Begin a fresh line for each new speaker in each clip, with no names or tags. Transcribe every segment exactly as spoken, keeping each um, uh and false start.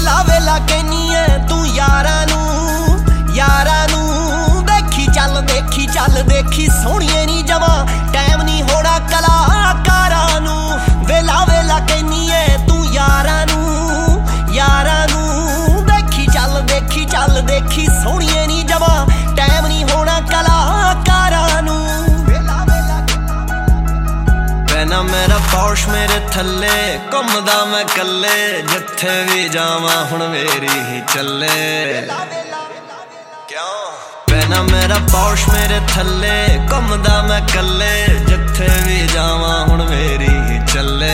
वेला वेला कहनी है तू यारां नू यारां नू देखी चल देखी चल देखी सोहणिए नी जवा टाइम नहीं होना कलाकारां नू वेला वेला कहनी है तू यारां नू यारां नू देखी चल देखी चल देखी सोहणिए नी जवा टाइम नहीं होना कलाकारां नू ना मेरा पौश मेरे थल्ले घुमदा मैं कल्ले जिथे भी जावां हुण मेरी ही चले क्यों पैना मेरा पौश मेरे थल्ले घुमदा मैं कल्ले जिथे भी जावां हुण मेरी ही चले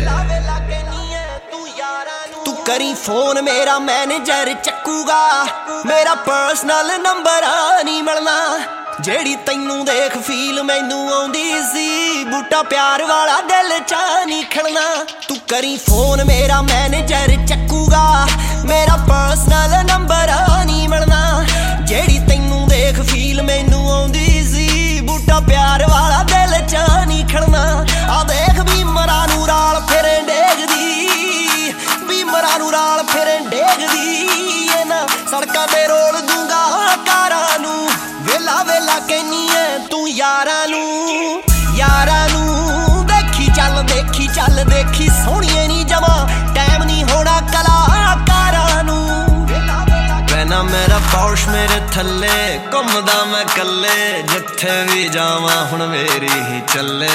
तू करी फोन मेरा मैनेजर चक्कूगा मेरा पर्सनल नंबर नहीं मिलना जेड़ी तैनू देख फील मैनू आउंदी सी बूटा प्यार वाला दिल चा नहीं खड़ना तू करी फोन मेरा मैनेजर चक्कूगा मेरा पर्सनल नंबर नहीं मिलना जेड़ी तैनू देख फील मैनू आउंदी सी बूटा प्यार वाला दिल चा नहीं खड़ना आ देख भी मरा नू राल फिर डेगदी भी मरा नू राल फिर डेगदी ना सड़कां ते रोल दूंगा कारां नू वेला वेला कहनी है तू यारां नू यारां नू देखी चल देखी चल देखी सोहणिए नी जवा टाइम नहीं होना कलाकारां नू पैना मेरा पौश मेरे थल्ले घुमदा मैं कल्ले जिथे भी जावां हुण मेरी ही चले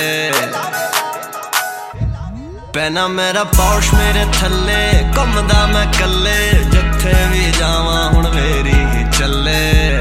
पैना मेरा पौश मेरे थल्ले घुमदा मैं कल्ले जिथे भी जावां हुण मेरी ही चले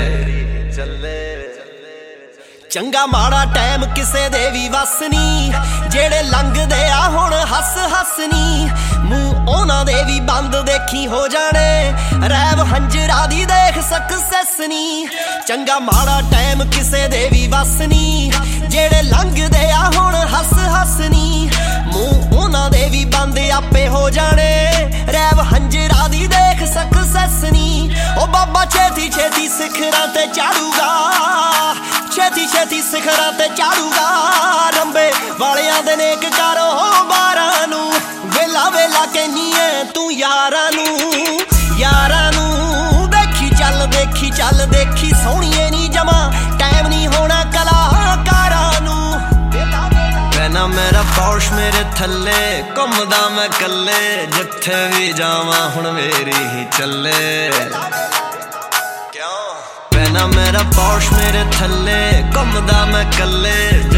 चंगा माड़ा टाइम किसे दे भी वस नी जेड़े लंघदे आ हुण हस हस नी मूंह उन्हां दे भी बंद देखी हो जाने रैव हंजरा दी देख सक्सेस नी चंगा माड़ा टाइम किसे दे भी वस नी जेड़े लंघदे आ हुण हस हस नी मूंह उन्हां दे भी बंद आपे हो जाने रैव हंजरा दी देख सक्सेस नी ओ बाबा छेती छेती सिखरां ते चाड़ूगा छेती छेती सिखरां ते चाड़ूगा रंबे वालियां दे नेक करो बारां नू वेला वेला कहनी है तू यारां नू यारां नू देखी चल देखी चल देखी सोहणिए नी जमा टाइम नहीं होना कलाकारां नू पैना मेरा पौश मेरे थल्ले घुमदा मैं कल्ले जिथे भी जावां हुण मेरी ही चले पैना मेरा पौश मेरे थल्ले घुमदा मैं कल्ले